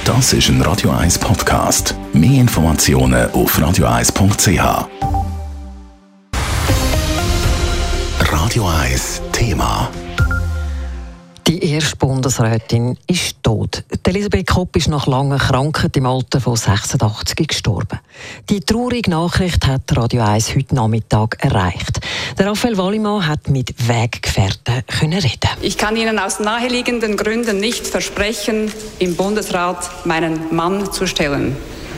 Das ist ein Radio 1 Podcast. Mehr Informationen auf radio1.ch. Radio 1 Thema. Die erste Bundesrätin ist tot. Elisabeth Kopp ist nach langer Krankheit im Alter von 86 gestorben. Die traurige Nachricht hat Radio 1 heute Nachmittag erreicht. Der Raphael Wallimann hat mit Weggefährten reden. Ich kann Ihnen aus naheliegenden Gründen nicht versprechen, im Bundesrat meinen Mann zu stellen.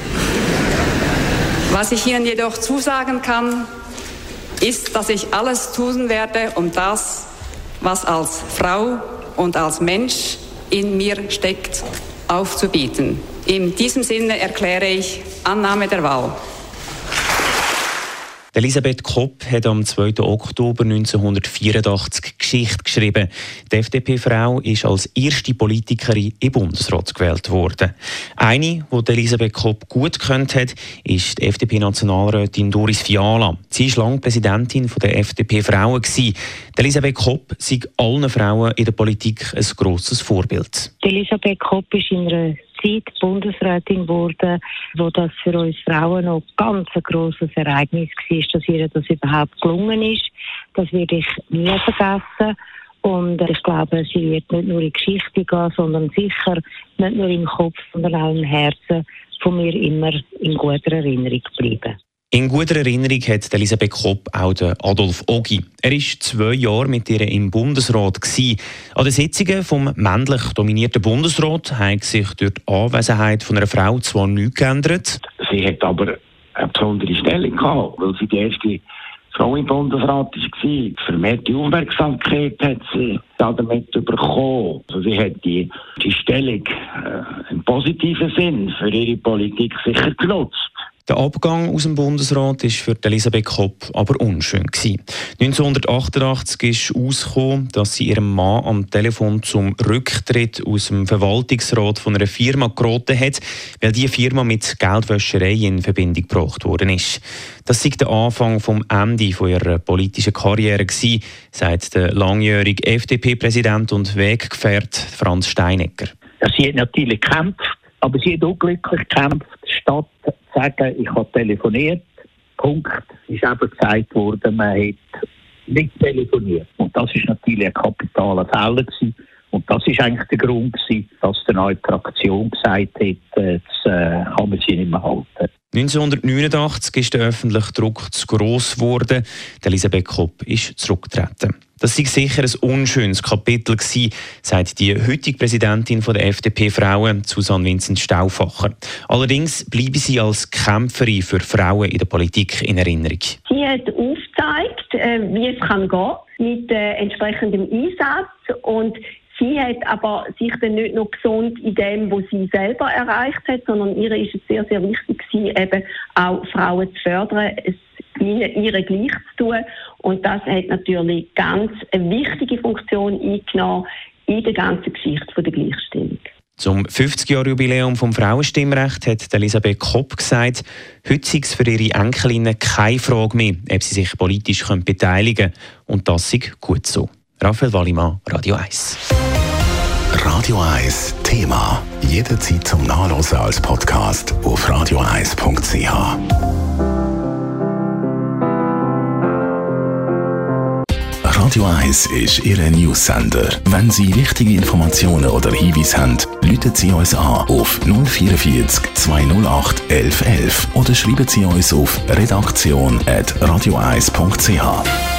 Was ich Ihnen jedoch zusagen kann, ist, dass ich alles tun werde, um das, was als Frau und als Mensch in mir steckt, aufzubieten. In diesem Sinne erkläre ich Annahme der Wahl. Elisabeth Kopp hat am 2. Oktober 1984 Geschichte geschrieben. Die FDP-Frau ist als erste Politikerin im Bundesrat gewählt worden. Eine, die Elisabeth Kopp gut gekannt hat, ist die FDP-Nationalrätin Doris Fiala. Sie war lange Präsidentin der FDP-Frauen. Elisabeth Kopp sei allen Frauen in der Politik ein grosses Vorbild. Elisabeth Kopp ist in einer Zeit Bundesrätin wurde, wo das für uns Frauen noch ganz ein grosses Ereignis war, dass ihr das überhaupt gelungen ist. Das werde ich nie vergessen. Und ich glaube, sie wird nicht nur in die Geschichte gehen, sondern sicher nicht nur im Kopf, sondern auch im Herzen von mir immer in guter Erinnerung bleiben. In guter Erinnerung hat Elisabeth Kopp auch Adolf Ogi. Er war 2 Jahre mit ihr im Bundesrat. An den Sitzungen vom männlich dominierten Bundesrat hat sich durch die Anwesenheit von einer Frau zwar nichts geändert. Sie hat aber eine besondere Stellung gehabt, weil sie die erste Frau im Bundesrat war. Vermehrte Aufmerksamkeit hat sie damit bekommen. Also sie hat die Stellung im positiven Sinn für ihre Politik sicher genutzt. Der Abgang aus dem Bundesrat war für Elisabeth Kopp aber unschön. 1988 ist herausgekommen, dass sie ihrem Mann am Telefon zum Rücktritt aus dem Verwaltungsrat von einer Firma geraten hat, weil diese Firma mit Geldwäscherei in Verbindung gebracht worden ist. Das sei der Anfang vom Ende ihrer politischen Karriere gewesen, sagt der langjährige FDP-Präsident und Weggefährt Franz Steinecker. Sie hat natürlich gekämpft, aber sie hat unglücklich gekämpft, statt zu sagen, ich habe telefoniert. Punkt. Es ist eben gesagt worden, man hat nicht telefoniert. Und das ist natürlich ein kapitaler Fehler gewesen. Und das ist eigentlich der Grund gewesen, dass die neue Fraktion gesagt hat, jetzt kann man sie nicht mehr halten. 1989 ist der öffentliche Druck zu gross geworden. Elisabeth Kopp ist zurückgetreten. Das sei sicher ein unschönes Kapitel gewesen, sagt die heutige Präsidentin der FDP-Frauen, Susanne Vincent Stauffacher. Allerdings bleibe sie als Kämpferin für Frauen in der Politik in Erinnerung. Sie hat aufgezeigt, wie es gehen kann mit entsprechendem Einsatz, und sie hat aber sich dann nicht nur gesund in dem, was sie selber erreicht hat, sondern ihr ist es sehr, sehr wichtig gewesen, eben auch Frauen zu fördern, ihre gleich zu tun. Und das hat natürlich ganz eine wichtige Funktion eingenommen in der ganzen Geschichte der Gleichstellung. Zum 50-Jahr-Jubiläum vom Frauenstimmrecht hat Elisabeth Kopp gesagt, heute sei es für ihre Enkelinnen keine Frage mehr, ob sie sich politisch beteiligen können. Und das sei gut so. Raphael Wallimann, Radio 1. Radio 1 Thema. Jederzeit zum Nachlesen als Podcast auf radio1.ch. Radio 1 ist Ihr News-Sender. Wenn Sie wichtige Informationen oder Hinweise haben, rufen Sie uns an auf 044 208 1111 oder schreiben Sie uns auf redaktion@radio1.ch.